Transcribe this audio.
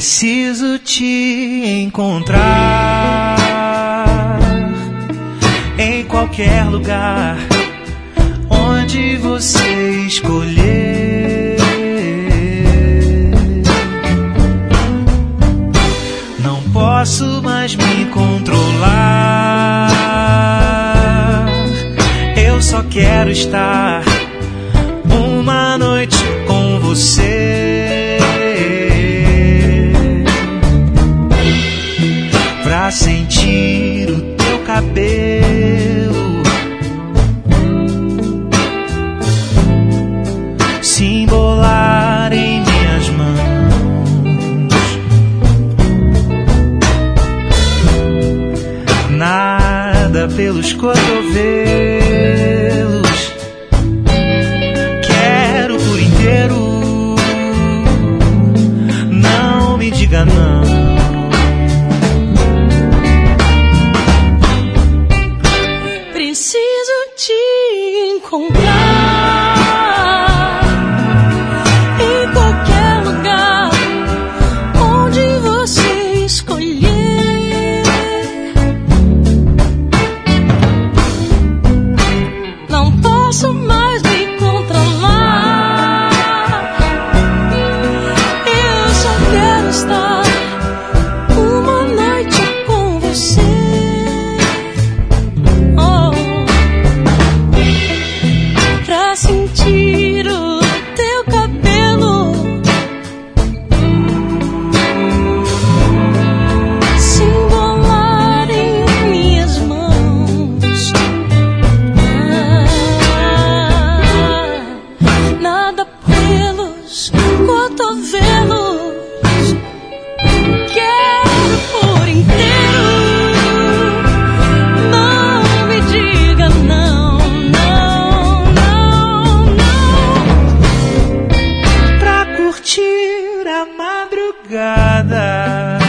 Preciso te encontrar em qualquer lugar onde você escolher. Não posso mais me controlar. Eu só quero estar uma noite com você, pra sentir o teu cabelo se embolar em minhas mãos. Nada pelos cotovelos, quero por inteiro. Não me diga não. Preciso te encontrar em qualquer lugar onde você escolher. Não posso mais me controlar. Eu só quero estar uma noite com você. Pra sentir o teu cabelo se embolar em minhas mãos. Nada pelos cotovelos, quero por inteiro. Não me diga não, não, não, não. Pra curtir a madrugada.